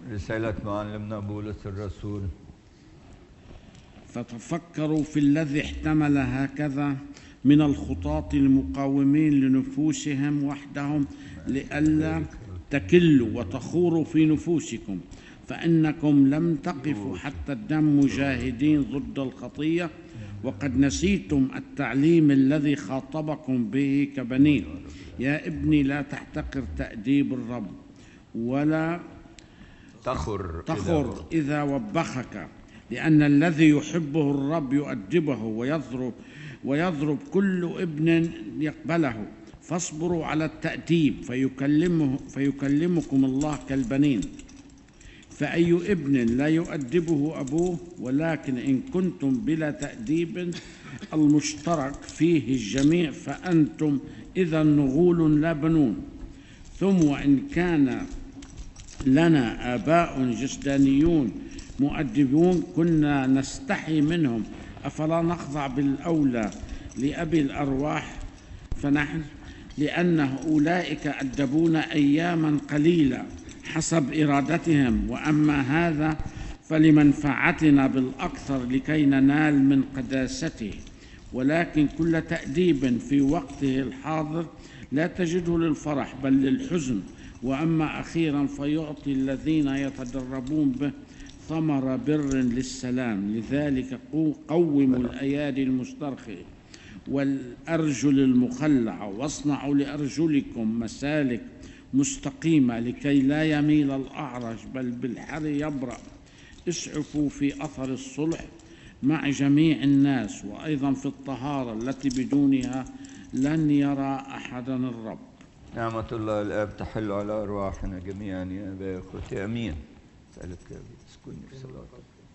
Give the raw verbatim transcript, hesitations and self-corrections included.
رسالة معلمنا بولس الرسول. فتفكروا في الذي احتمل هكذا من الخطاة المقاومين لنفوسهم وحدهم لئلا تكلوا وتخوروا في نفوسكم، فإنكم لم تقفوا حتى الدم مجاهدين ضد الخطية، وقد نسيتم التعليم الذي خاطبكم به كبنين. يا ابني لا تحتقر تأديب الرب، ولا تخر تخر إذا وبخك، لأن الذي يحبه الرب يؤدبه ويضرب ويضرب كل ابن يقبله. فاصبروا على التأديب فيكلمه فيكلمكم الله كالبنين. فأي ابن لا يؤدبه أبوه؟ ولكن إن كنتم بلا تأديب المشترك فيه الجميع فأنتم إذا نغول لا بنون. ثم وإن كان لنا آباء جسدانيون مؤدبون كنا نستحي منهم، أفلا نخضع بالأولى لأبي الأرواح؟ فنحن لأن أولئك أدبونا أياما قليلة حسب إرادتهم، وأما هذا فلمنفعتنا بالأكثر لكي ننال من قداسته. ولكن كل تأديب في وقته الحاضر لا تجده للفرح بل للحزن، وأما أخيرا فيعطي الذين يتدربون به ثمر بر للسلام. لذلك قوموا الأيادي المسترخية والأرجل المخلعة، واصنعوا لأرجلكم مسالك مستقيمة لكي لا يميل الأعرج بل بالحر يبرأ. اسعفوا في أثر الصلح مع جميع الناس، وأيضا في الطهارة التي بدونها لن يرى أحدا الرب. نعمة الله الآب تحل على أرواحنا جميعا يا أبا أخوتي، أمين. سألك يا أبي تسكني في صلاتك.